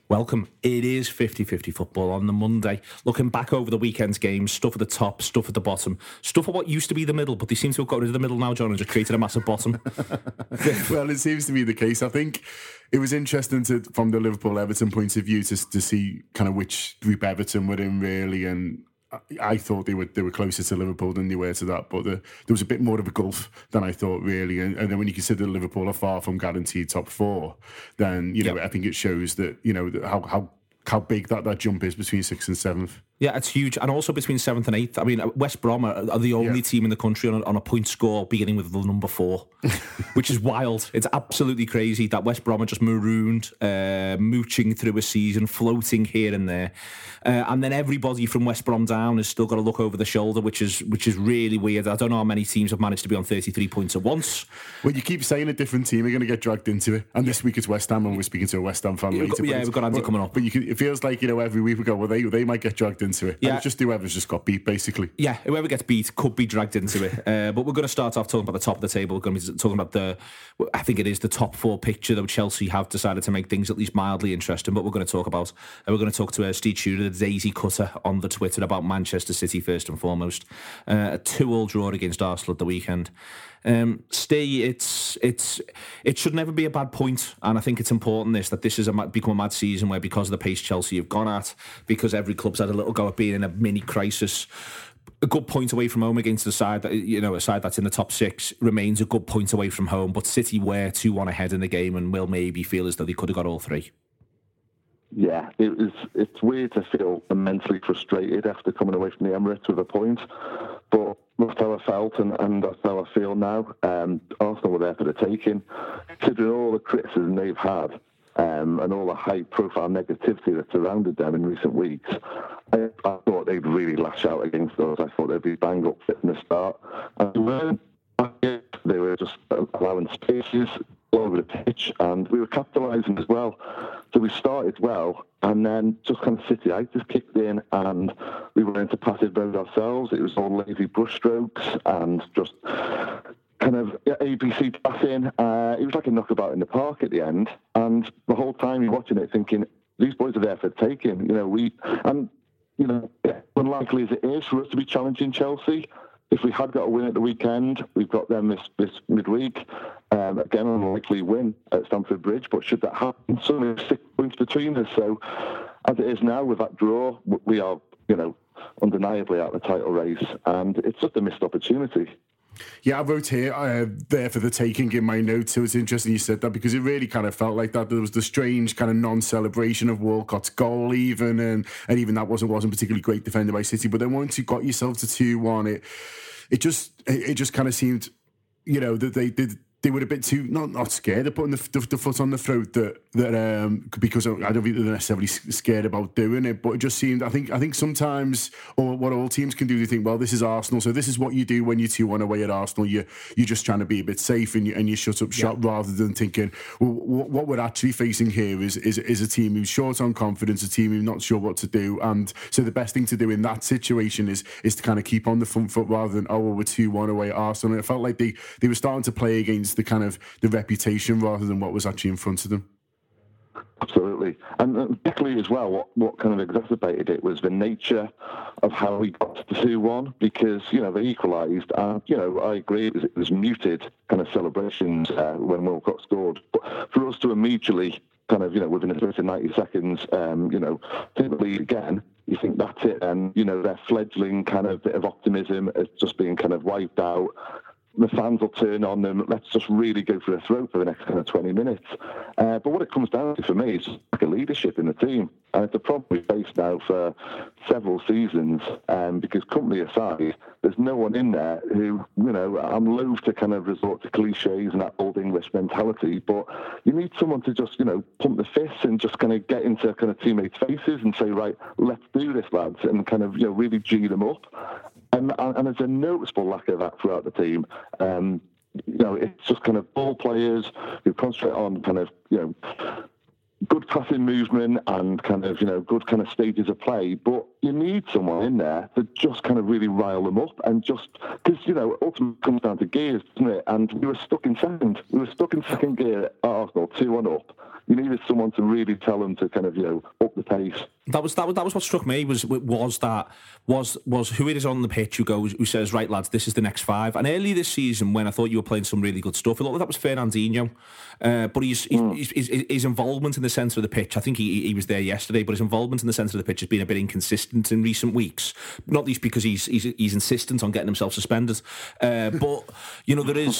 Welcome. It is 50-50 football on the Monday. Looking back over the weekend's games, stuff at the top, stuff at the bottom, stuff at what used to be the middle, but they seem to have got rid of the middle now, John, and just created a massive bottom. Well, it seems to be the case. I think it was interesting from the Liverpool-Everton point of view to see kind of which group Everton were in, really, and I thought they were closer to Liverpool than they were to that, but there was a bit more of a gulf than I thought, really. And then when you consider Liverpool are far from guaranteed top four, then I think it shows that how big that jump is between 6th and 7th. Yeah, it's huge. And also between 7th and 8th. I mean, West Brom are the only team in the country on a point score beginning with the number 4, which is wild. It's absolutely crazy that West Brom are just marooned, mooching through a season, floating here and there. And then everybody from West Brom down has still got to look over the shoulder, which is really weird. I don't know how many teams have managed to be on 33 points at once. Well, you keep saying a different team are going to get dragged into it. And this week it's West Ham, and we're speaking to a West Ham fan later. We've got Andy coming up. But it feels like, every week we go, well, they might get dragged into it. Yeah. And it's just whoever's just got beat, basically. Yeah, whoever gets beat could be dragged into it. But we're going to start off talking about the top of the table. We're going to be talking about I think it is the top 4 picture that Chelsea have decided to make things at least mildly interesting. But we're going to talk about, we're going to talk to Steve Tudor, the Daisy Cutter, on the Twitter about Manchester City first and foremost. A 2-2 draw against Arsenal at the weekend. It should never be a bad point, and I think it's important that this has become a mad season where, because of the pace Chelsea have gone at, because every club's had a little go at being in a mini crisis, a good point away from home against a side that's in the top 6 remains a good point away from home. But City were 2-1 ahead in the game and will maybe feel as though they could have got all 3. Yeah, it's weird to feel immensely frustrated after coming away from the Emirates with a point, but that's how I felt and that's how I feel now. Arsenal were there for the taking. Considering all the criticism they've had and all the high-profile negativity that surrounded them in recent weeks, I thought they'd really lash out against us. I thought they'd be bang up fit from the start. And they were just allowing spaces all over the pitch, and we were capitalising as well. So we started well, and then just kind of Cityitis kicked in, and we went into passive mode ourselves. It was all lazy brushstrokes and just kind of ABC passing. It was like a knockabout in the park at the end, and the whole time you're watching it thinking, these boys are there for the taking. Unlikely as it is for us to be challenging Chelsea, if we had got a win at the weekend, we've got them this midweek. Again, an unlikely win at Stamford Bridge, but should that happen, suddenly 6 points between us. So, as it is now with that draw, we are, undeniably out of the title race, and it's just a missed opportunity. Yeah, I wrote here, there for the taking in my notes. So it's interesting you said that, because it really kind of felt like that. There was the strange kind of non-celebration of Walcott's goal even, and even that wasn't particularly great defended by City. But then once you got yourself to 2-1, it just kind of seemed, that they were a bit too not scared of putting the foot on the throat that because I don't think they're necessarily scared about doing it, but it just seemed, I think sometimes, or what all teams can do, they think, well, this is Arsenal, so this is what you do when you 2-1 away at Arsenal. You're just trying to be a bit safe and you shut up shop, rather than thinking, well, what we're actually facing here is a team who's short on confidence, a team who's not sure what to do, and so the best thing to do in that situation is to kind of keep on the front foot rather than, we're 2-1 away at Arsenal. And it felt like they were starting to play against the kind of the reputation rather than what was actually in front of them. Absolutely. And particularly as well, what kind of exacerbated it was the nature of how we got to 2-1, because, they equalised, and, I agree, it was muted kind of celebrations when Wilcox scored. But for us to immediately kind of, within a space of 90 seconds, take the lead again, you think that's it, and, their fledgling kind of bit of optimism is just being kind of wiped out. The fans will turn on them. Let's just really go for the throat for the next kind of 20 minutes. But what it comes down to for me is like a leadership in the team. And it's a problem we've faced now for several seasons. Because company aside, there's no one in there who, I'm loath to kind of resort to cliches and that old English mentality, but you need someone to just, pump the fists and just kind of get into kind of teammates' faces and say, right, let's do this, lads, and kind of, really G them up. And there's a noticeable lack of that throughout the team. It's just kind of ball players who concentrate on kind of, good passing movement and kind of, good kind of stages of play. But you need someone in there to just kind of really rile them up, and just, because, ultimately it comes down to gears, doesn't it? And we were stuck in second. We were stuck in second gear at Arsenal, 2-1 up. You needed someone to really tell them to kind of, up the pace. That was what struck me was who it is on the pitch who says, right lads, this is the next 5. And early this season, when I thought you were playing some really good stuff, I thought that was Fernandinho, but his involvement in the centre of the pitch, I think he was there yesterday, but his involvement in the centre of the pitch has been a bit inconsistent in recent weeks, not least because he's insistent on getting himself suspended, but that's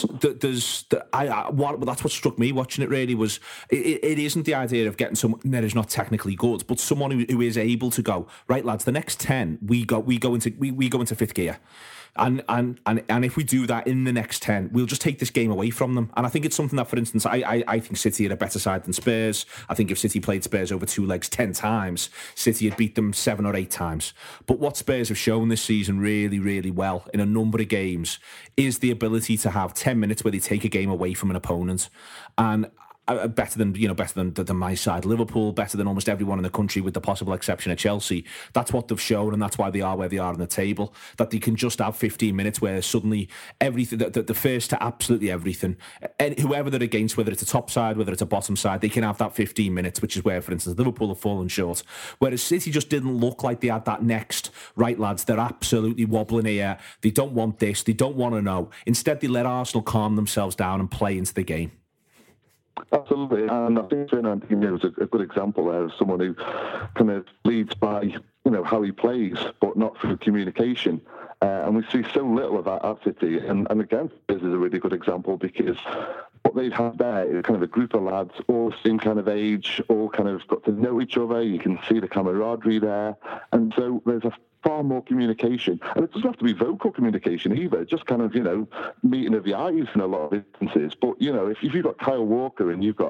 what struck me watching it really was it isn't the idea of getting someone that is not technically good, but someone who is able to go, right lads, the next 10 we go into fifth gear, and if we do that in the next 10, we'll just take this game away from them. And I think it's something that, for instance, I think City are a better side than Spurs. I think if City played Spurs over 2 legs 10 times, City had beat them 7 or 8 times. But what Spurs have shown this season really, really well in a number of games is the ability to have 10 minutes where they take a game away from an opponent, and better than my side, Liverpool, better than almost everyone in the country, with the possible exception of Chelsea. That's what they've shown, and that's why they are where they are on the table. That they can just have 15 minutes where suddenly everything, the first to absolutely everything, and whoever they're against, whether it's a top side, whether it's a bottom side, they can have that 15 minutes, which is where, for instance, Liverpool have fallen short. Whereas City just didn't look like they had that next, right lads, they're absolutely wobbling here. They don't want this, they don't want to know. Instead, they let Arsenal calm themselves down and play into the game. Absolutely, and I think Fernandinho is a good example there of someone who kind of leads by how he plays, but not through communication. And we see so little of that at City. And again, this is a really good example, because what they've had there is kind of a group of lads, all the same kind of age, all kind of got to know each other. You can see the camaraderie there, and so there's a far more communication, and it doesn't have to be vocal communication either, just kind of meeting of the eyes in a lot of instances. But if you've got Kyle Walker and you've got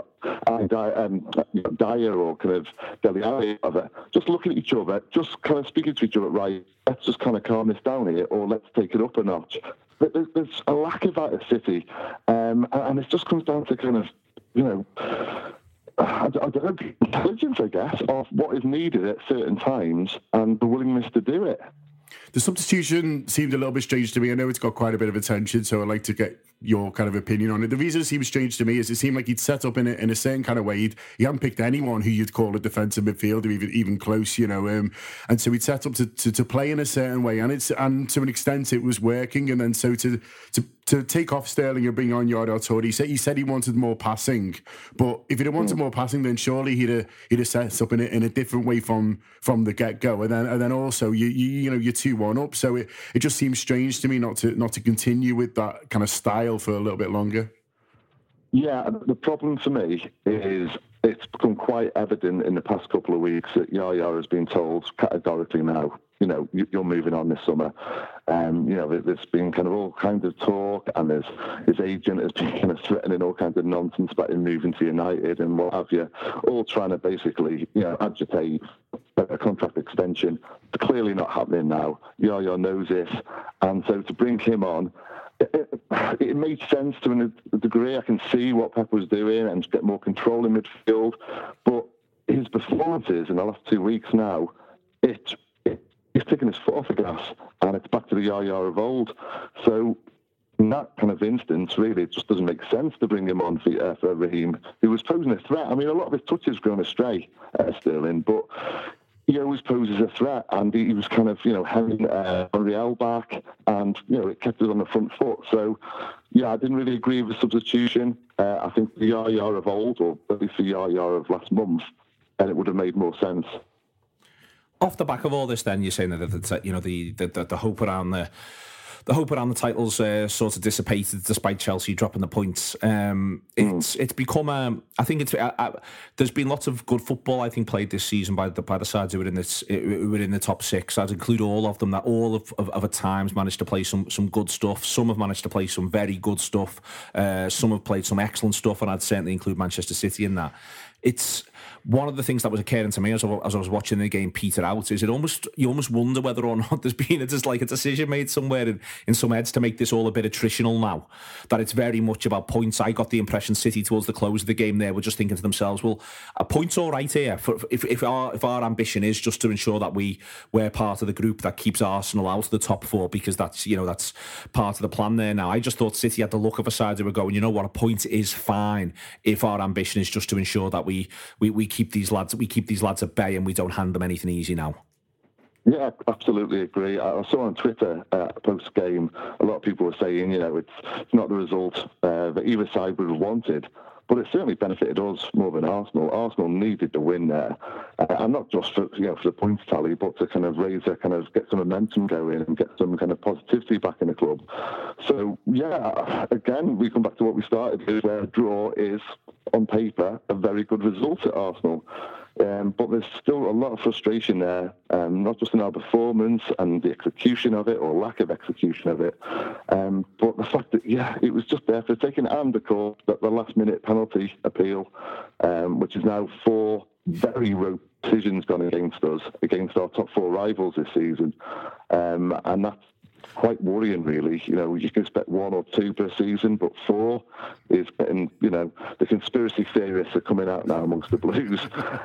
Dyer or kind of Dele Alli, just looking at each other, just kind of speaking to each other, right, let's just kind of calm this down here, or let's take it up a notch. But there's a lack of that at City, and it just comes down to kind of I don't know, intelligence, I guess, of what is needed at certain times and the willingness to do it. The substitution seemed a little bit strange to me. I know it's got quite a bit of attention, so I'd like to get your kind of opinion on it. The reason it seems strange to me is it seemed like he'd set up in a certain kind of way. He hadn't picked anyone who you'd call a defensive midfielder, even close, and so he'd set up to play in a certain way, and to an extent it was working. And then so to take off Sterling and bring on Yaya Toure, he said he wanted more passing, but if he'd have wanted more passing, then surely he'd have set up in a different way from the get go. And then also you're 2-1 up, so it just seems strange to me not to continue with that kind of style for a little bit longer. Yeah, the problem for me is it's become quite evident in the past couple of weeks that Yaya has been told categorically now, you're moving on this summer. There's been kind of all kinds of talk, and his agent has been kind of threatening all kinds of nonsense about him moving to United and what have you, all trying to basically, agitate a contract extension. It's clearly not happening now. Yaya knows this, and so to bring him on, it made sense to a degree. I can see what Pep was doing and get more control in midfield, but his performances in the last 2 weeks now, he's taken his foot off the gas, and it's back to the Yaya of old. So in that kind of instance, really, it just doesn't make sense to bring him on for Raheem, who was posing a threat. I mean, a lot of his touches gone astray, Sterling, but he always poses a threat, and he was kind of, hanging Monreal back, and, it kept us on the front foot. So, yeah, I didn't really agree with the substitution. I think the Yaya of old, or at least the Yaya of last month, and it would have made more sense. Off the back of all this, then, you're saying that the hope around the hope around the titles sort of dissipated despite Chelsea dropping the points. It's become I think there's been lots of good football, I think, played this season by the sides who were in the top 6. I'd include all of them, that all of at times managed to play some good stuff. Some have managed to play some very good stuff. Some have played some excellent stuff, and I'd certainly include Manchester City in that. one of the things that was occurring to me as I was watching the game peter out is you almost wonder whether or not there's been a decision made somewhere in some heads to make this all a bit attritional now, that it's very much about points. I got the impression City towards the close of the game there were just thinking to themselves, well, a point's all right here if our ambition is just to ensure that we're part of the group that keeps Arsenal out of the top four, because that's part of the plan there now. I just thought City had the look of a side who were going, you know what, a point is fine if our ambition is just to ensure that we keep these lads at bay and we don't hand them anything easy now. Yeah, absolutely agree. I saw on Twitter post game, a lot of people were saying, it's not the result that either side would have wanted, but it certainly benefited us more than Arsenal. Arsenal needed the win there, and not just for the points tally, but to kind of get some momentum going and get some kind of positivity back in the club. So yeah, again, we come back to what we started with, where a draw is on paper a very good result at Arsenal. But there's still a lot of frustration there, not just in our performance and the execution of it, or lack of execution of it, but the fact that, it was just there for taking, and of course, the last-minute penalty appeal, which is now 4 very rogue decisions gone against us, against our top 4 rivals this season, and that's quite worrying, really. You can expect 1 or 2 per season, but 4 is getting, the conspiracy theorists are coming out now amongst the Blues.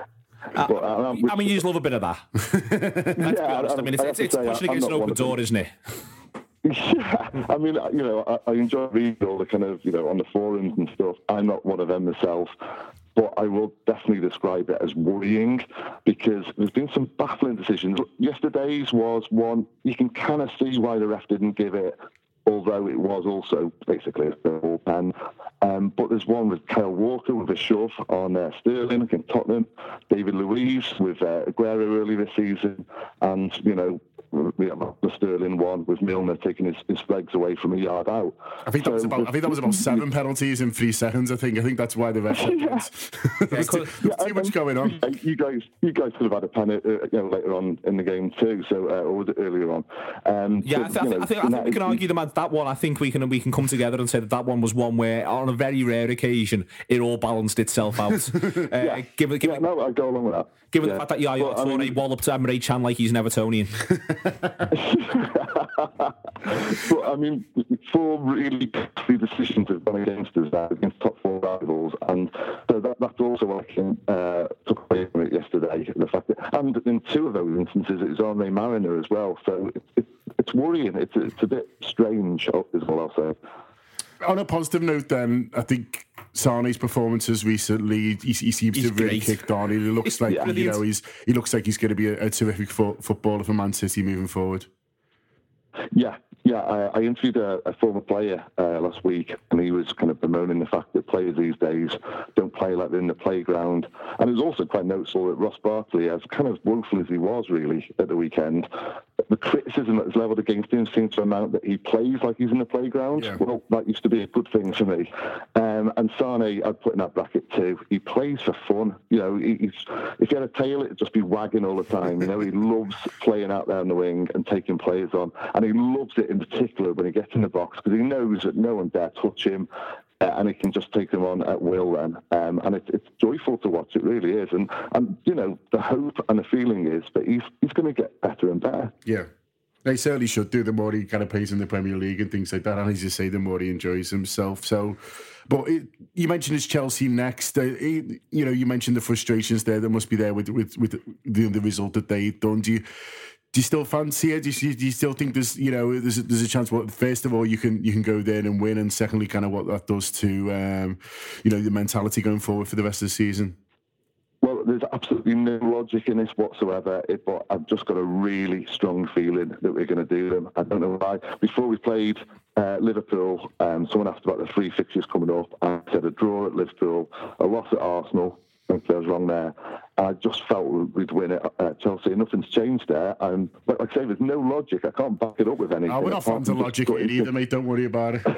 But, you just love a bit of that. Let's be honest. It's pushing against an open door, isn't it? Yeah, I enjoy reading all the kind of, on the forums and stuff. I'm not one of them myself, but I will definitely describe it as worrying, because there's been some baffling decisions. Yesterday's was one, you can kind of see why the ref didn't give it, although it was also basically a ball pen. But there's one with Kyle Walker with a shove on Sterling against Tottenham, David Luiz with Aguero early this season, and, the Sterling one with Milner taking his legs away from a yard out. I think that was about 7 penalties in 3 seconds. I think that's why the ref. There's too much going on. You guys could have had a pen, later on in the game too. So, or was it earlier on? I think we can argue that one. I think we can come together and say that one was one where, on a very rare occasion, it all balanced itself out. I go along with that. Given the fact that Yaya Toure walloped Emre Can like he's an Evertonian. But 4 really costly decisions have gone against us now, against top 4 rivals, and so that's also what I can took away from it yesterday. The fact that, and in 2 of those instances, it was Andre Mariner as well. So it's worrying. It's a bit strange, is all I'll say. On a positive note, then, I think Sané's performances recently, he seems to have really kicked on. He looks like he looks like he's going to be a terrific footballer for Man City moving forward. Yeah. I interviewed a former player last week, and he was kind of bemoaning the fact that players these days don't play like they're in the playground. And it was also quite noticeable that Ross Barkley, as kind of woeful as he was really at the weekend, the criticism that was levelled against him seems to amount that he plays like he's in the playground. Yeah. Well, that used to be a good thing for me. And Sané, I'd put in that bracket too. He plays for fun. If he had a tail, it'd just be wagging all the time. He loves playing out there on the wing and taking players on. And he loves it in particular when he gets in the box, because he knows that no one dare touch him, and he can just take them on at will then. And it's joyful to watch, it really is. And the hope and the feeling is that he's going to get better and better. Yeah. They certainly should do. The more he kind of plays in the Premier League and things like that, and as you say, the more he enjoys himself. So, but you mentioned it's Chelsea next. You mentioned the frustrations there that must be there with the result that they've done. Do you still fancy it? Do you still think there's a chance? Well, first of all, you can go there and win, and secondly, kind of what that does to the mentality going forward for the rest of the season. Well, there's absolutely no logic in this whatsoever, but I've just got a really strong feeling that we're going to do them. I don't know why. Before we played Liverpool, someone asked about the 3 fixtures coming up, and I said a draw at Liverpool, a loss at Arsenal. I think I was wrong there. I just felt we'd win it at Chelsea. Nothing's changed there. But like I say, there's no logic. I can't back it up with anything. We're not fans of logic either, mate. Don't worry about it.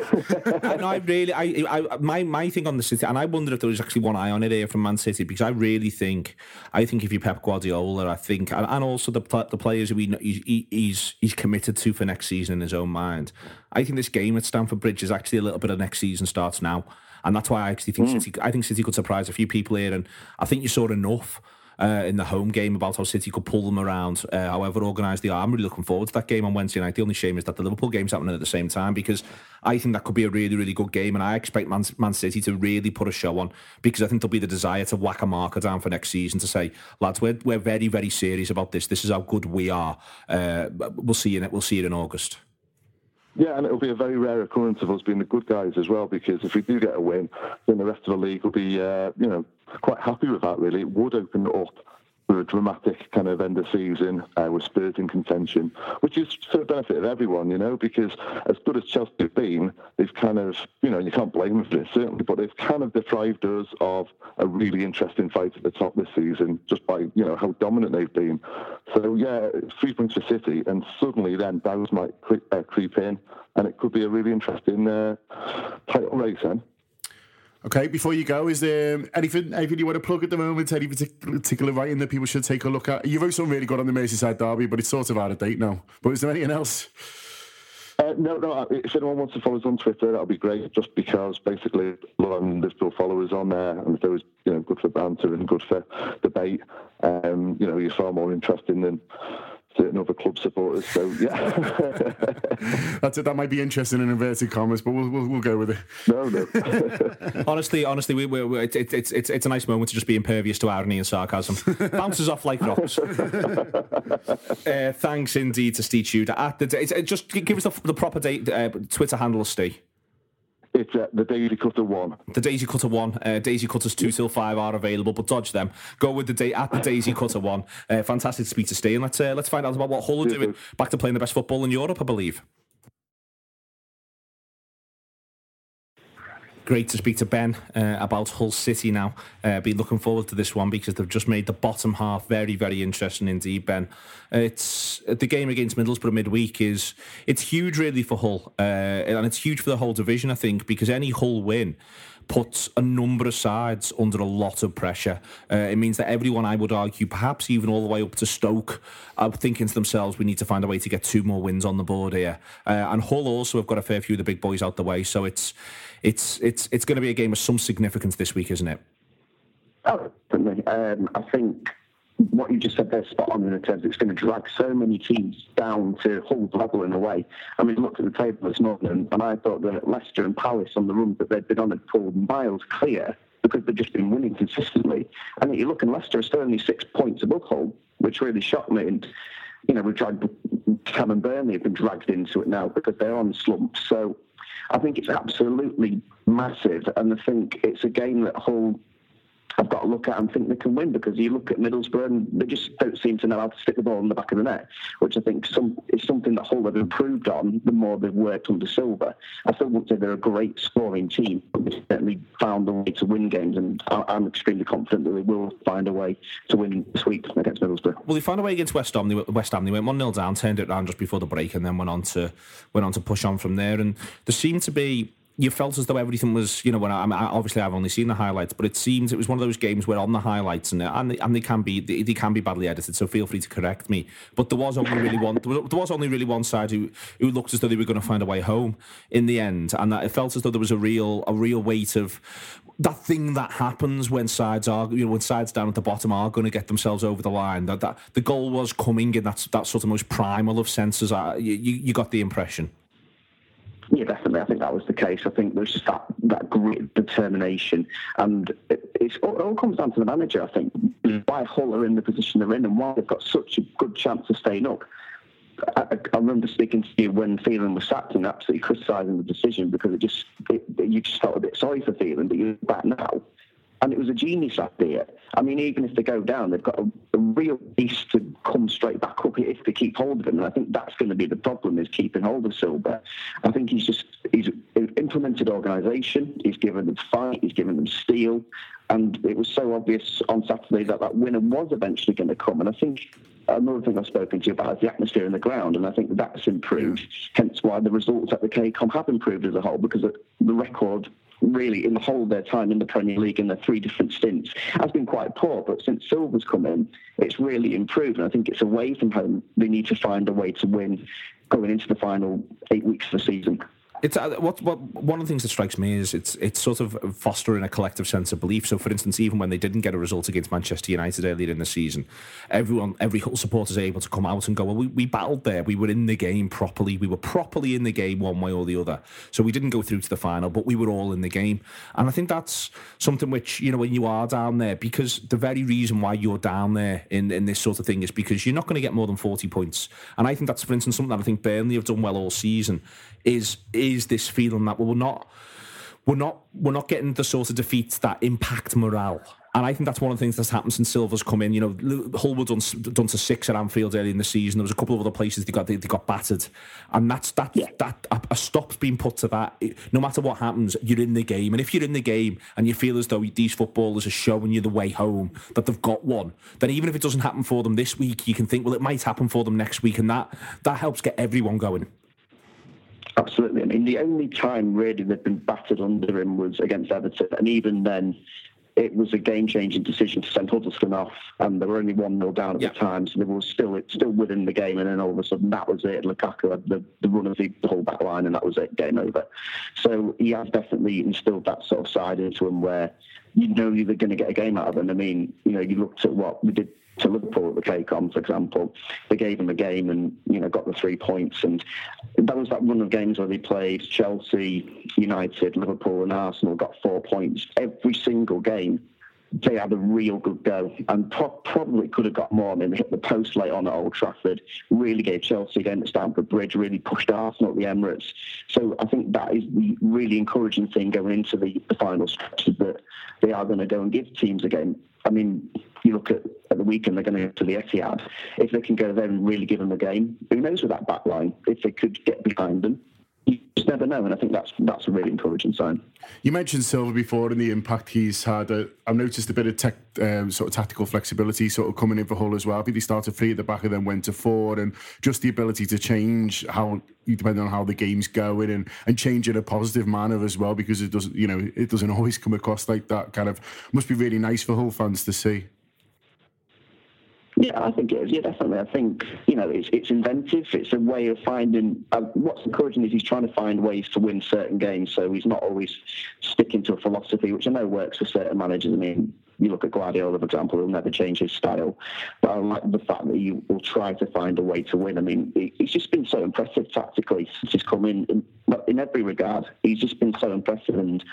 My thing on the City, and I wonder if there was actually one eye on it here from Man City, because I think if you're Pep Guardiola, and also the players who he's committed to for next season in his own mind, I think this game at Stamford Bridge is actually a little bit of next season starts now. and that's why I actually think City could surprise a few people here, and I think you saw enough in the home game about how City could pull them around, however organised they are. I'm really looking forward to that game on Wednesday night. The only shame is that the Liverpool game's happening at the same time, because I think that could be a really, really good game, and I expect Man City to really put a show on, because I think there'll be the desire to whack a marker down for next season to say, lads, we're very, very serious about this. This is how good we are. We'll see it in August. Yeah, and it'll be a very rare occurrence of us being the good guys as well, because if we do get a win, then the rest of the league will be, quite happy with that, really. It would open it up for a dramatic kind of end of season with Spurs in contention, which is for the benefit of everyone, because as good as Chelsea have been, they've kind of, you can't blame them for it, certainly, but they've kind of deprived us of a really interesting fight at the top this season, just by, how dominant they've been. So, yeah, 3 points for City, and suddenly then Bowes might creep in, and it could be a really interesting title race then. Okay, before you go, is there anything you want to plug at the moment? Any particular writing that people should take a look at? You wrote something really good on the Merseyside derby, but it's sort of out of date now. But is there anything else? No. If anyone wants to follow us on Twitter, that'll be great. Just because basically a lot of Liverpool followers on there, and if there was, good for banter and good for debate, you're far more interesting than certain other club supporters. So yeah, that's it. That might be interesting in inverted commas, but we'll go with it. No. honestly, it's a nice moment to just be impervious to irony and sarcasm. Bounces off like rocks. Thanks indeed to Steve Tudor. Just give us the proper date, Twitter handle, Steve. It's the Daisy Cutter 1. The Daisy Cutter 1. Daisy Cutters 2 till 5 are available, but dodge them. Go with the Daisy Cutter 1. Fantastic to speak to Steve. And let's find out about what Hull are doing. Back to playing the best football in Europe, I believe. Great to speak to Ben about Hull City now. Been looking forward to this one because they've just made the bottom half very, very interesting indeed, Ben. It's the game against Middlesbrough midweek it's huge really for Hull, and it's huge for the whole division, I think, because any Hull win puts a number of sides under a lot of pressure. It means that everyone, I would argue, perhaps even all the way up to Stoke, are thinking to themselves, we need to find a way to get 2 more wins on the board here. And Hull also have got a fair few of the big boys out the way, so it's going to be a game of some significance this week, isn't it? Oh, definitely. I think what you just said there, spot on in terms of it's going to drag so many teams down to Hull's level in a way. I mean, looked at the table this morning, and I thought that Leicester and Palace on the run that they'd been on had pulled miles clear because they've just been winning consistently. And you look, and Leicester are still only 6 points above Hull, which really shocked me. And we've tried. Cam and Burnley have been dragged into it now because they're on slumps. So I think it's absolutely massive, and I think it's a game that Hull have got to look at and think they can win, because you look at Middlesbrough and they just don't seem to know how to stick the ball in the back of the net, which I think is something that Hull have improved on the more they've worked under Silva. I still wouldn't say they're a great scoring team, but they certainly found a way to win games, and I'm extremely confident that they will find a way to win this week against Middlesbrough. Well, they found a way against West Ham. They went 1-0 down, turned it around just before the break, and then went on to push on from there. And there seemed to be, you felt as though everything was, obviously I've only seen the highlights, but it seems it was one of those games where on the highlights and they can be badly edited, so feel free to correct me. But there was only really one side who looked as though they were going to find a way home in the end, and that it felt as though there was a real weight of that thing that happens when sides are, when sides down at the bottom are going to get themselves over the line. That the goal was coming in that sort of most primal of senses. You got the impression. Yeah, definitely. I think that was the case. I think there's just that great determination, and it all comes down to the manager. I think why Hull are in the position they're in and why they've got such a good chance of staying up. I remember speaking to you when Phelan was sacked and absolutely criticising the decision because you just felt a bit sorry for Phelan, but you're back now. And it was a genius idea. I mean, even if they go down, they've got a real beast to come straight back up if they keep hold of him. And I think that's going to be the problem, is keeping hold of Silva. I think he's implemented organisation. He's given them fight. He's given them steel. And it was so obvious on Saturday that winner was eventually going to come. And I think another thing I've spoken to you about is the atmosphere in the ground. And I think that's improved. Hence why the results at the K-Com have improved as a whole, because the record really in the whole of their time in the Premier League in their 3 different stints has been quite poor, but since Silva's come in, it's really improved, and I think it's away from home they need to find a way to win going into the final 8 weeks of the season. It's one of the things that strikes me is it's sort of fostering a collective sense of belief. So, for instance, even when they didn't get a result against Manchester United earlier in the season, every Hull supporter is able to come out and go, well, we battled there. We were in the game properly. We were properly in the game one way or the other. So we didn't go through to the final, but we were all in the game. And I think that's something which, when you are down there, because the very reason why you're down there in this sort of thing is because you're not going to get more than 40 points. And I think that's, for instance, something that I think Burnley have done well all season is this feeling that we're not getting the sort of defeats that impact morale. And I think that's one of the things that's happened since Silva's come in. Hull were done to 6 at Anfield early in the season. There was a couple of other places they got battered, and that a stop's been put to that. No matter what happens, you're in the game, and if you're in the game and you feel as though these footballers are showing you the way home, that they've got one, then even if it doesn't happen for them this week, you can think, well, it might happen for them next week, and that helps get everyone going. Absolutely. I mean, the only time really they've been battered under him was against Everton, and even then, it was a game-changing decision to send Huddleston off, and they were only 1-0 down at the time, so they were still within the game, and then all of a sudden that was it. Lukaku had the run of the whole back line, and that was it, game over. So he has definitely instilled that sort of side into him where you're going to get a game out of him. I mean, you looked at what we did to Liverpool at the KCOM, for example. They gave him a game and, got the 3 points. And that was that run of games where they played Chelsea, United, Liverpool and Arsenal, got 4 points. Every single game, they had a real good go and probably could have got more. I mean, they hit the post late on at Old Trafford, really gave Chelsea a game at Stamford Bridge, really pushed Arsenal at the Emirates. So I think that is the really encouraging thing going into the final stretch, is that they are going to go and give teams a game. I mean, you look at the weekend, they're going to go to the Etihad. If they can go there and really give them a game, who knows with that back line, if they could get behind them. You just never know, and I think that's a really encouraging sign. You mentioned Silva before and the impact he's had. I've noticed a bit of sort of tactical flexibility sort of coming in for Hull as well. I think they started 3 at the back and then went to 4, and just the ability to change how, depending on how the game's going, and change in a positive manner as well, because it doesn't always come across like that. Kind of must be really nice for Hull fans to see. Yeah, I think it is. Yeah, definitely. I think, it's inventive. It's a way of finding... what's encouraging is he's trying to find ways to win certain games, so he's not always sticking to a philosophy, which I know works for certain managers. I mean, you look at Guardiola, for example, he'll never change his style. But I like the fact that he will try to find a way to win. I mean, he's just been so impressive tactically since he's come in every regard. He's just been so impressive, and...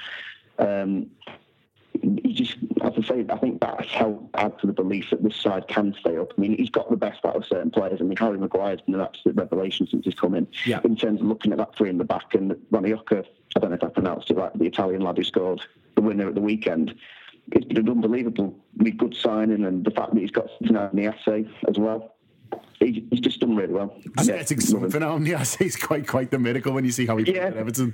he just, as I say, I think that has helped add to the belief that this side can stay up. I mean, he's got the best out of certain players. I mean, Harry Maguire's been an absolute revelation since he's come in. Yeah. In terms of looking at that 3 in the back, and Ranioka, I don't know if I pronounced it right, the Italian lad who scored the winner at the weekend. It's been an unbelievably good signing, and the fact that he's got something out in the essay as well. He's just done really well. He's getting something out in the essay. It's quite the miracle when you see how he played at Everton.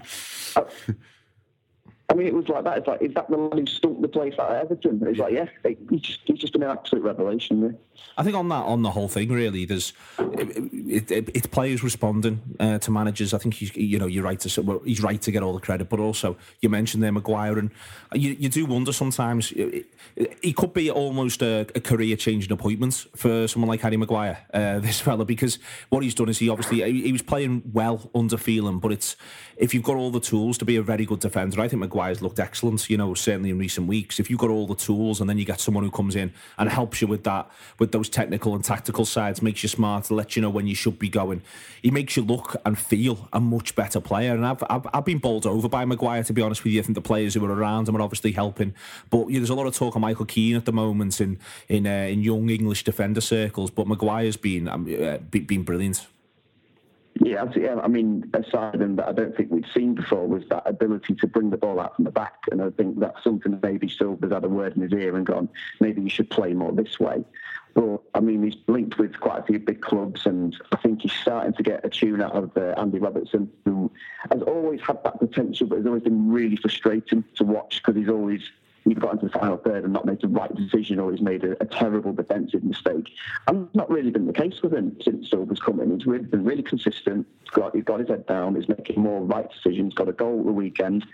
I mean, it was like that. It's like, is that the man who stunk the place out of Everton? It's like, yeah, he's just been an absolute revelation, really. I think on the whole thing, really, it's players responding to managers. I think you're right to say, well, he's right to get all the credit, but also you mentioned there Maguire, and you do wonder sometimes. He could be almost a career-changing appointment for someone like Harry Maguire, this fella, because what he's done is he was playing well under Phelan, but if you've got all the tools to be a very good defender, I think Maguire's looked excellent, certainly in recent weeks. If you've got all the tools and then you get someone who comes in and helps you with those technical and tactical sides, makes you smarter, lets you know when you should be going, he makes you look and feel a much better player. And I've been bowled over by Maguire, to be honest with you. I think the players who are around him are obviously helping, but there's a lot of talk of Michael Keane at the moment in young English defender circles, but Maguire's been brilliant. Yeah, I mean, aside from that, I don't think we'd seen before was that ability to bring the ball out from the back, and I think that's something that maybe Silva's had a word in his ear and gone, maybe you should play more this way. But, I mean, he's linked with quite a few big clubs, and I think he's starting to get a tune out of Andy Robertson, who has always had that potential, but has always been really frustrating to watch, because he's got into the final third and not made the right decision, or he's made a terrible defensive mistake. And it's not really been the case with him since Silva's come in. He's been really consistent. He's got his head down. He's making more right decisions. Got a goal at the weekend.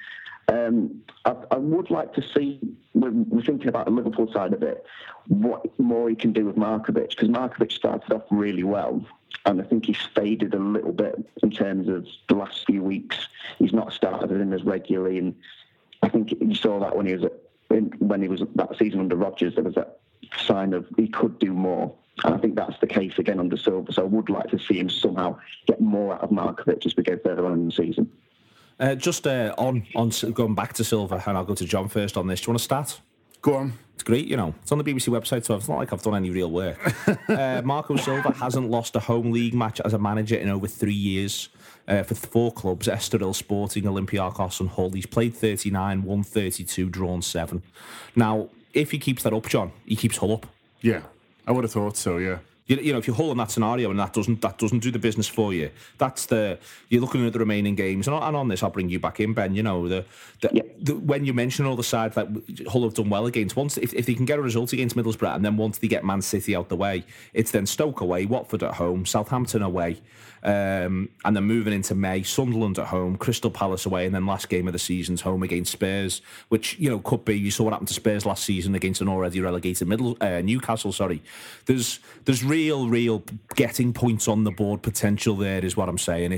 I would like to see, we're thinking about the Liverpool side of it, what more he can do with Markovic, because Markovic started off really well, and I think he's faded a little bit in terms of the last few weeks. He's not started in as regularly, and I think you saw that when he was that season under Rodgers, there was that sign of he could do more. And I think that's the case again under Silva. So I would like to see him somehow get more out of Markovic as we go further on in the season. Just on going back to Silva, and I'll go to John first on this. Do you want to start? Go on. It's great, it's on the BBC website, so it's not like I've done any real work. Marco Silva hasn't lost a home league match as a manager in over 3 years. For 4 clubs, Estoril, Sporting, Olympiacos and Hull. He's played 39, won 32, drawn 7. Now, if he keeps that up, John, he keeps Hull up. Yeah, I would have thought so, yeah. If you're Hull in that scenario and that doesn't do the business for you, you're looking at the remaining games. And on this, I'll bring you back in, Ben. When you mention all the sides that Hull have done well against, once if they can get a result against Middlesbrough, and then once they get Man City out the way, it's then Stoke away, Watford at home, Southampton away, and then moving into May, Sunderland at home, Crystal Palace away, and then last game of the season's home against Spurs, which could be. You saw what happened to Spurs last season against an already relegated Newcastle. Sorry, there's real getting points on the board potential there, is what I'm saying.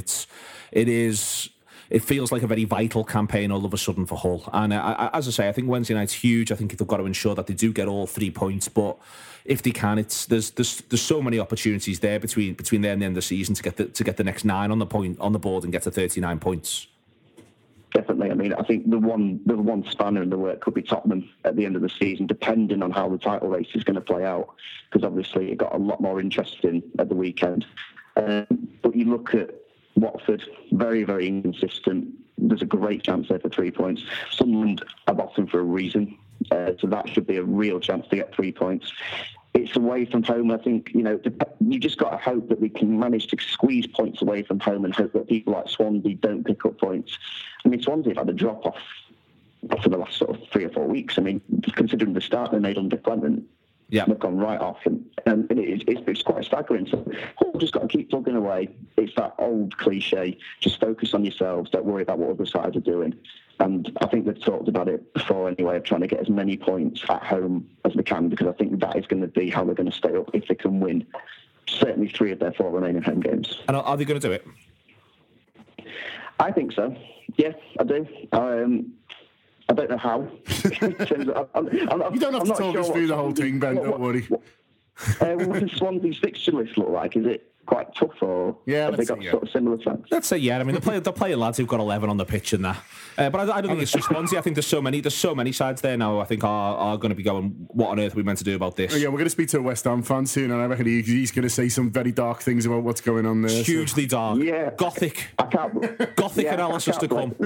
It feels like a very vital campaign all of a sudden for Hull. And as I say, I think Wednesday night's huge. I think they've got to ensure that they do get all 3 points. But if they can, there's so many opportunities there between there and the end of the season to get the next 9 on the board and get to 39 points. Definitely. I mean, I think the one spanner in the work could be Tottenham at the end of the season, depending on how the title race is going to play out, because obviously it got a lot more interesting at the weekend. But you look at Watford, very, very inconsistent. There's a great chance there for 3 points. Sunderland are bottom for a reason, so that should be a real chance to get 3 points. It's away from home. I think, you just got to hope that we can manage to squeeze points away from home and hope that people like Swansea don't pick up points. I mean, Swansea have had a drop-off for the last sort of 3 or 4 weeks. I mean, considering the start they made under Clement, they've gone right off. And it's quite staggering. So we've just got to keep plugging away. It's that old cliche, just focus on yourselves, don't worry about what other sides are doing. And I think they've talked about it before anyway, of trying to get as many points at home as they can, because I think that is going to be how they're going to stay up if they can win certainly 3 of their 4 remaining home games. And are they going to do it? I think so. Yeah, I do. I don't know how. You don't have to talk us through the whole thing, Ben, don't worry. What does Swansea's fixture list look like? Is it quite tough, or have they got sort of similar chance? Let's say I mean, they're playing lads who've got 11 on the pitch and that. But I don't think it's just Swansea. I think there's so many sides there now. I think are going to be going, what on earth are we meant to do about this? Yeah, we're going to speak to a West Ham fan soon, and I reckon he's going to say some very dark things about what's going on there. Hugely dark. Yeah. Gothic analysis to come.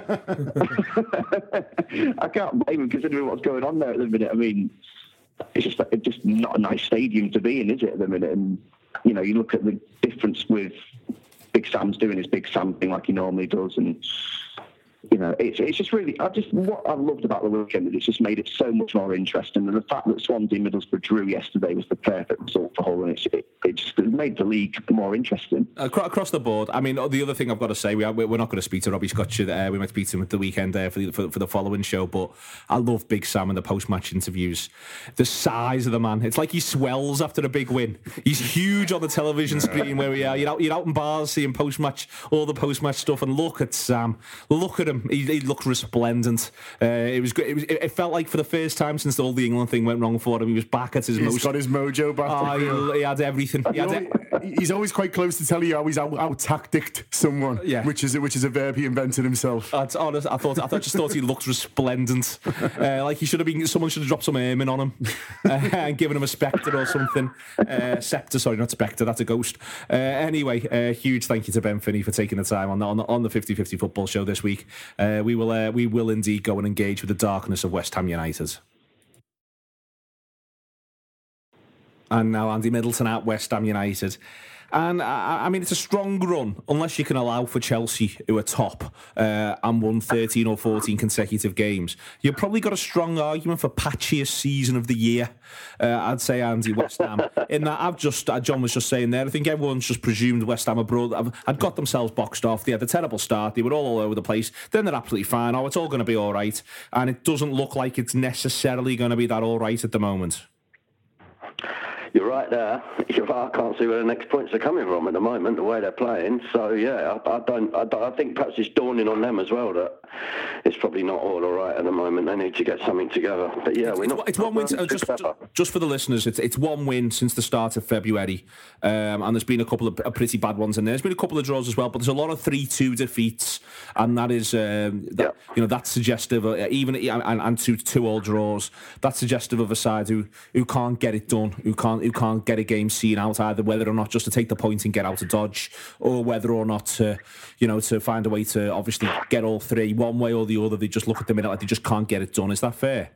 I can't blame him considering what's going on there at the minute. I mean, it's just not a nice stadium to be in, is it, at the minute? And you look at the difference with Big Sam's doing his Big Sam thing like he normally does, and it's just really, what I loved about the weekend is it's just made it so much more interesting, and the fact that Swansea Middlesbrough drew yesterday was the perfect result for Hull, and it just made the league more interesting. Across the board. I mean, the other thing I've got to say, we're not going to speak to Robbie Scotch. We might speak to him at the weekend for the following show, but I love Big Sam and the post-match interviews. The size of the man, it's like he swells after a big win. He's huge on the television screen where we are. You're out in bars seeing all the post-match stuff, and look at Sam. Look at him. He looked resplendent. It was great. It felt like for the first time since all the England thing went wrong for him, he was back at his most. He's got his mojo back. He had everything. He's always quite close to telling you how he's out-tacticked someone. Yeah. which is a verb he invented himself. I just thought he looked resplendent. Like someone should have dropped some ermine on him and given him a spectre or something. Scepter, sorry, not spectre. That's a ghost. Anyway, huge thank you to Ben Finney for taking the time on the 50-50 football show this week. We will indeed go and engage with the darkness of West Ham United. And now Andy Middleton at West Ham United. And, I mean, it's a strong run, unless you can allow for Chelsea, who are top, and won 13 or 14 consecutive games. You've probably got a strong argument for patchiest season of the year, I'd say, Andy, West Ham. In that, John was just saying there, I think everyone's just presumed West Ham abroad had got themselves boxed off. They had a terrible start. They were all over the place. Then they're absolutely fine. Oh, it's all going to be all right. And it doesn't look like it's necessarily going to be that all right at the moment. You're right there. I can't see where the next points are coming from at the moment, the way they're playing. So, yeah, I think perhaps it's dawning on them as well that it's probably not all right at the moment. They need to get something together. But, yeah, it's one win. Just for the listeners, it's one win since the start of February. And there's been a couple of pretty bad ones in there. There's been a couple of draws as well, but there's a lot of 3-2 defeats. And that is, that's suggestive, even and 2-2 draws. That's suggestive of a side who can't get it done, who can't get a game seen out, either whether or not just to take the point and get out of Dodge, or whether or not to find a way to obviously get all three one way or the other. They just look at the minute like they just can't get it done. Is that fair?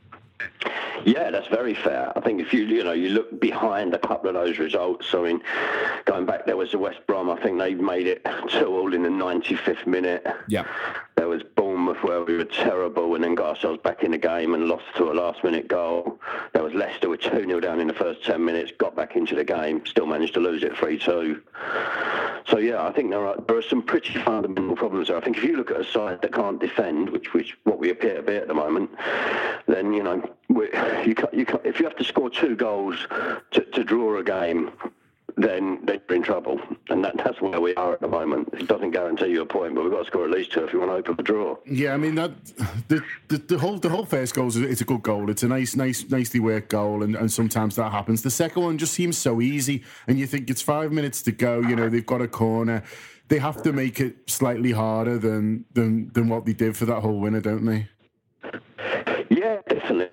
Yeah, that's very fair. I think if you look behind a couple of those results, I mean, going back, there was the West Brom, I think they made it 2-2 in the 95th minute. Yeah. There was Bournemouth, where we were terrible and then got ourselves back in the game and lost to a last-minute goal. There was Leicester with 2-0 down in the first 10 minutes, got back into the game, still managed to lose it 3-2. So, yeah, I think there are some pretty fundamental problems there. I think if you look at a side that can't defend, which what we appear to be at the moment, then, if you have to score 2 goals to draw a game, then they're in trouble. And that's where we are at the moment. It doesn't guarantee you a point, but we've got to score at least 2 if you want to open the draw. Yeah, I mean, the whole first goal is a good goal. It's a nicely worked goal, and sometimes that happens. The second one just seems so easy, and you think it's 5 minutes to go. They've got a corner. They have to make it slightly harder than what they did for that whole winner, don't they? Yeah, definitely.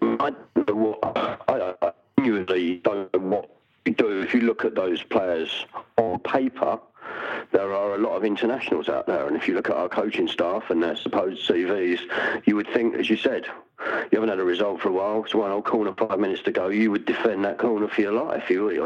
I genuinely don't know what we do. If you look at those players on paper, there are a lot of internationals out there. And if you look at our coaching staff and their supposed CVs, you would think, as you said, you haven't had a result for a while. It's one old corner, 5 minutes to go. You would defend that corner for your life.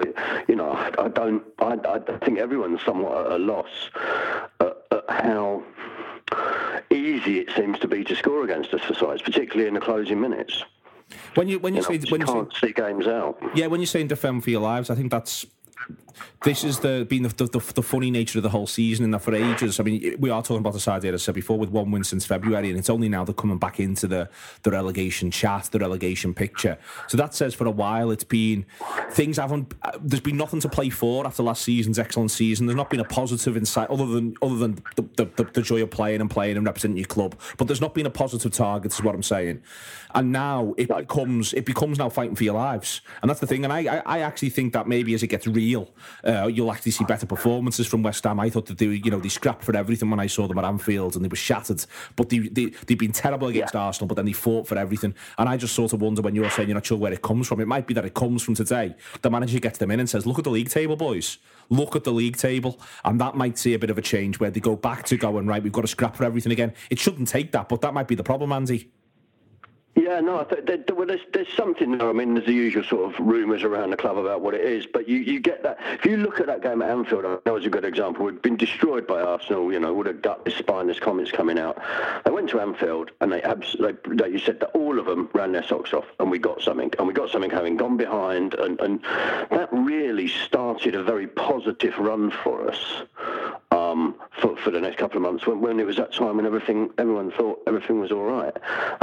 I think everyone's somewhat at a loss at how easy it seems to be to score against us for sides, particularly in the closing minutes. When you can't see games out. Yeah, when you're saying defend for your lives, I think this has been the funny nature of the whole season, and that for ages. I mean, we are talking about the side, as I said before, with one win since February, and it's only now they're coming back into the relegation chat, the relegation picture. So that says for a while there's been nothing to play for after last season's excellent season. There's not been a positive insight other than the joy of playing and representing your club. But there's not been a positive target, is what I'm saying. And now it becomes now fighting for your lives, and that's the thing. And I actually think that maybe as it gets real, you'll actually see better performances from West Ham. I thought that they scrapped for everything when I saw them at Anfield, and they were shattered. But they've been terrible against Arsenal, but then they fought for everything. And I just sort of wonder, when you're saying you're not sure where it comes from, it might be that it comes from today. The manager gets them in and says, look at the league table, boys. Look at the league table. And that might see a bit of a change where they go back to going, right, we've got to scrap for everything again. It shouldn't take that, but that might be the problem, Andy. Yeah, no, there's something there. I mean, there's the usual sort of rumours around the club about what it is, but you get that. If you look at that game at Anfield, that was a good example. We'd been destroyed by Arsenal, with a gut, spineless comments coming out. They went to Anfield, and you said that all of them ran their socks off, and we got something. And we got something having gone behind, and that really started a very positive run for us for the next couple of months, when it was that time when everyone thought everything was all right.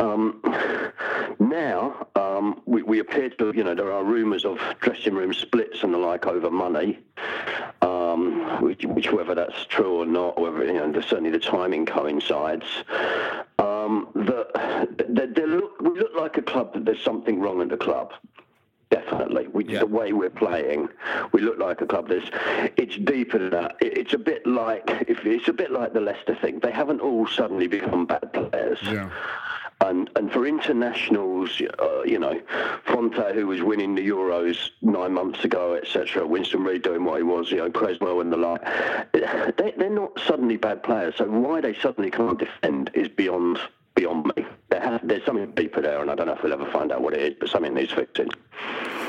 Now, we appear to, there are rumours of dressing room splits and the like over money, which whether that's true or not, whether, certainly the timing coincides. We look like a club that there's something wrong at the club. Definitely. The way we're playing, we look like a club. It's deeper than that. It's a bit like the Leicester thing. They haven't all suddenly become bad players. Yeah. And for internationals, Fonte, who was winning the Euros 9 months ago, etc., Winston Reid doing what he was, Creswell and the like, they're not suddenly bad players. So why they suddenly can't defend is beyond me. There's something deeper there, and I don't know if we'll ever find out what it is, but something needs fixing.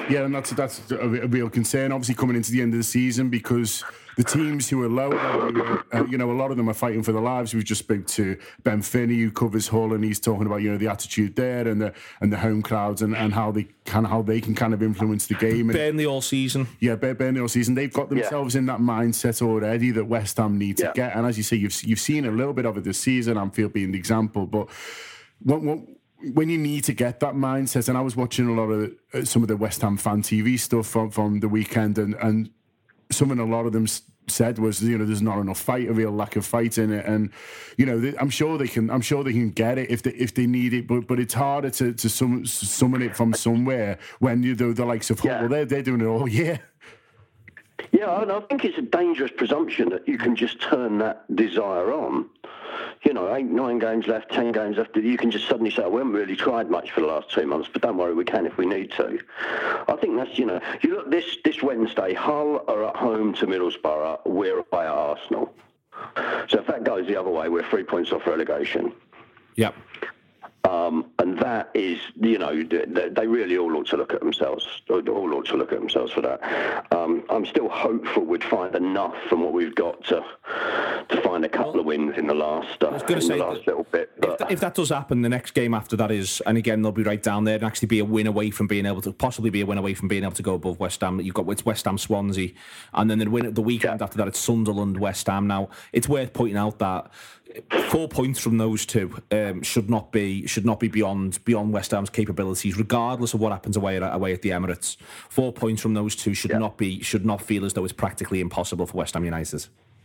Yeah, and that's a real concern, obviously, coming into the end of the season, because the teams who are lower, a lot of them are fighting for their lives. We've just spoke to Ben Finney, who covers Hull, and he's talking about the attitude there and the home crowds and how they can kind of influence the game. Burnley all season. Yeah, Burnley all season. They've got themselves in that mindset already that West Ham need to get. And as you say, you've seen a little bit of it this season. Anfield being the example, but when you need to get that mindset, and I was watching a lot of some of the West Ham fan TV stuff from the weekend, and something a lot of them said was, there's not enough fight, a real lack of fight in it, and I'm sure they can get it if they need it, but it's harder to summon it from somewhere when the likes of Hull, they're doing it all year. Yeah, and I think it's a dangerous presumption that you can just turn that desire on. 8, 9 games left, 10 games left. You can just suddenly say, we haven't really tried much for the last 2 months, but don't worry, we can if we need to. I think that's, you look, this Wednesday, Hull are at home to Middlesbrough, we're away at Arsenal. So if that goes the other way, we're 3 points off relegation. Yep. And that is, they really all ought to look at themselves. All ought to look at themselves for that. I'm still hopeful we'd find enough from what we've got to find a couple of wins in the last little bit. But if that does happen, the next game after that is, and again they'll be right down there, and actually be a win away from being able to go above West Ham. You've got West Ham, Swansea, and then the weekend after that it's Sunderland, West Ham. Now it's worth pointing out that 4 points from those two should not be beyond West Ham's capabilities, regardless of what happens away at the Emirates. 4 points from those two should not feel as though it's practically impossible for West Ham United.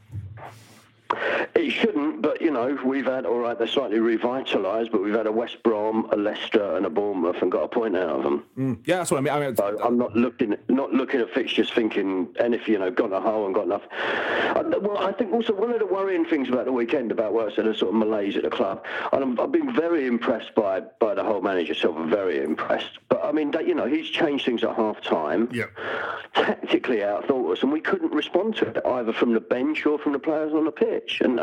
It shouldn't, but we've had, all right, they're slightly revitalised, but we've had a West Brom, a Leicester, and a Bournemouth, and got a point out of them. Yeah, that's what I mean. So I'm not looking at fixtures thinking, and if got a hole and got enough. Well, I think also one of the worrying things about the weekend, about what I said, a sort of malaise at the club, and I've been very impressed by the whole manager Silva, very impressed. But I mean, he's changed things at half time. Yeah. Tactically outthought us, and we couldn't respond to it either from the bench or from the players on the pitch. And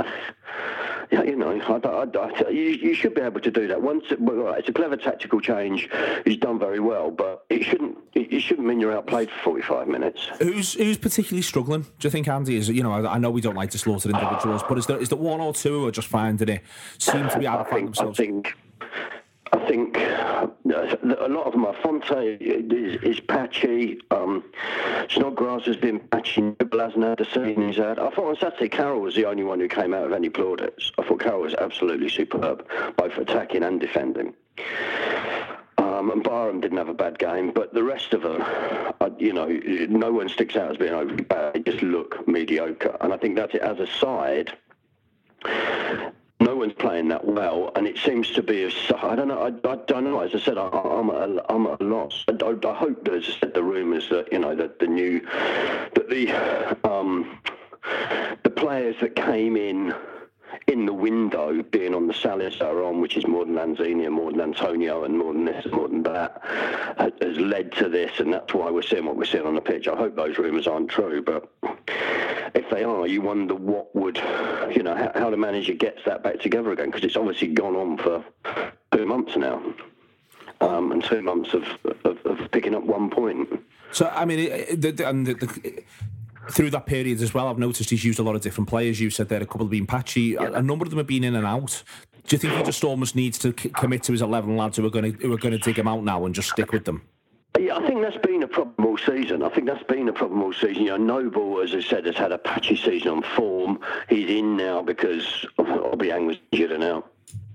you should be able to do that. It's a clever tactical change. He's done very well, but it shouldn't mean you're outplayed for 45 minutes. Who's particularly struggling? Do you think, Andy? Is I know we don't like to slaughter individuals, but is there one or two who are just finding it seem to be able to find themselves? I think a lot of them are. Fonte is patchy. Snodgrass has been patchy. Noble hasn't had the season he's had. I thought on Saturday Carroll was the only one who came out of any plaudits. I thought Carroll was absolutely superb, both attacking and defending. And Barham didn't have a bad game, but the rest of them, no one sticks out as being overly bad. They just look mediocre. And I think that's it. As a side, no one's playing that well, and it seems to be. I don't know. I don't know. As I said, I'm at a loss. I hope, as I said, the rumours that the players that came in the window, being on the Salazar on, which is more than Lanzini and more than Antonio and more than this and more than that, has led to this, and that's why we're seeing what we're seeing on the pitch. I hope those rumours aren't true, but if they are, you wonder what would, how the manager gets that back together again, because it's obviously gone on for 2 months now, and 2 months of picking up 1 point. So, I mean, through that period as well, I've noticed he's used a lot of different players. You said there a couple have been patchy. Yeah. A number of them have been in and out. Do you think he just almost needs to commit to his 11 lads who are going to dig him out now and just stick with them? Yeah, I think that's been a problem all season. Noble, as I said, has had a patchy season on form. He's in now because Obiang was injured and out.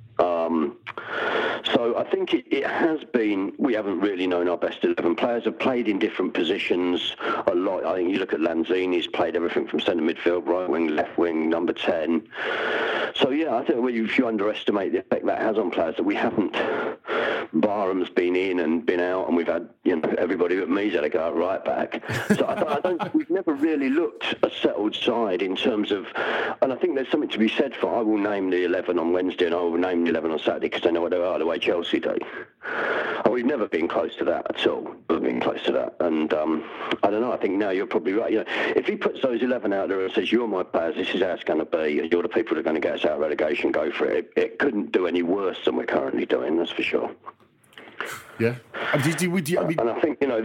So I think it has been, we haven't really known our best 11. Players have played in different positions a lot. I think you look at Lanzini's played everything from centre midfield, right wing, left wing, number 10. So yeah, I think if you underestimate the effect that has on players, that we haven't, Barham's been in and been out, and we've had, everybody but me's had a go at right back. So I don't, we've never really looked a settled side in terms of, and I think there's something to be said for, I will name the 11 on Wednesday and I will name the 11 on Saturday because I know what they are, the way Chelsea do. And we've never been close to that at all. We've been close to that. And I don't know, I think now you're probably right. If he puts those 11 out there and says, you're my players, this is how it's going to be, you're the people that are going to get us out of relegation, go for it. It couldn't do any worse than we're currently doing, that's for sure. Yeah. And I think, you know,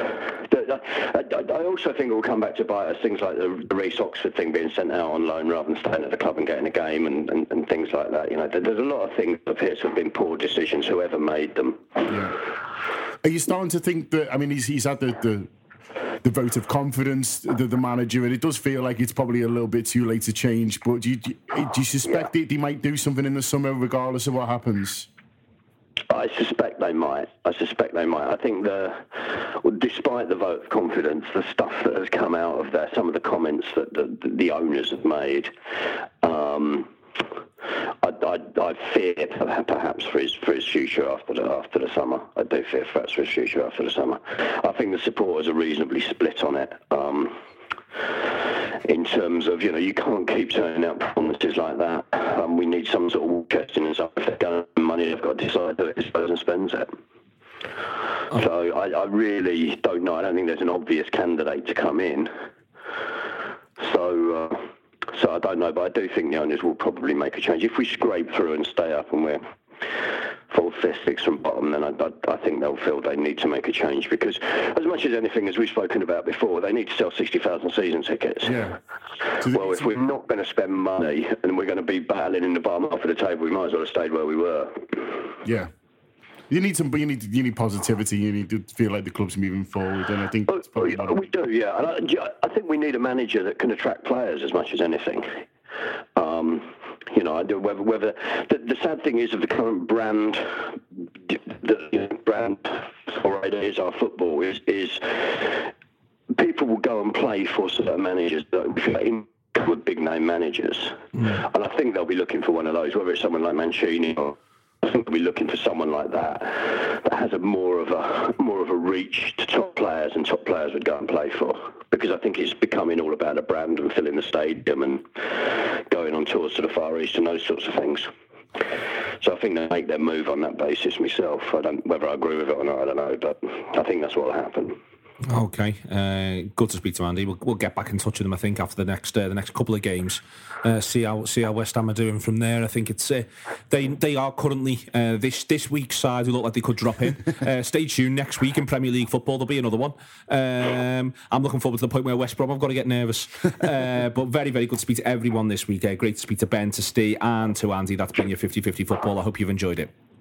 I also think it will come back to bite us, things like the Reece Oxford thing, being sent out on loan rather than staying at the club and getting a game and things like that. You know, there's a lot of things that appear to have been poor decisions, whoever made them. Yeah. Are you starting to think that, I mean, he's had the vote of confidence, the manager, and it does feel like it's probably a little bit too late to change, but do you suspect that he might do something in the summer regardless of what happens? I suspect they might. I think despite the vote of confidence, the stuff that has come out of there, some of the comments that the owners have made, I fear perhaps for his future after the summer. I do fear perhaps for his future after the summer. I think the supporters are reasonably split on it. In terms of, you know, you can't keep turning out performances like that. We need some sort of war chesting and stuff. If they're going to have money, they've got to decide who it and spends it. So I really don't know. I don't think there's an obvious candidate to come in. So I don't know, but I do think the owners will probably make a change. If we scrape through and stay up and we're 4th, 5th, 6th from bottom, then I think they'll feel they need to make a change, because as much as anything, as we've spoken about before, they need to sell 60,000 season tickets. Yeah. Well, if we're not going to spend money and we're going to be battling in the bottom half of the table, we might as well have stayed where we were. Yeah. You need positivity. You need to feel like the club's moving forward, and I think that's probably we do, yeah. And I think we need a manager that can attract players as much as anything. You know, whether the sad thing is of the current brand, brand or it is our football is people will go and play for certain managers that with big name managers, and I think they'll be looking for one of those, whether it's someone like Mancini or. I think we'll be looking for someone like that has more of a reach to top players, and top players would go and play for, because I think it's becoming all about a brand and filling the stadium and going on tours to the Far East and those sorts of things. So I think they make their move on that basis myself. Whether I agree with it or not, I don't know, but I think that's what will happen. Okay, good to speak to Andy. We'll get back in touch with them, I think, after the next couple of games. See how West Ham are doing from there. I think it's they are currently this week's side who look like they could drop in. Stay tuned next week in Premier League football. There'll be another one. I'm looking forward to the point where West Brom I've got to get nervous. But very, very good to speak to everyone this week. Great to speak to Ben, to Steve, and to Andy. That's been your 50-50 football. I hope you've enjoyed it.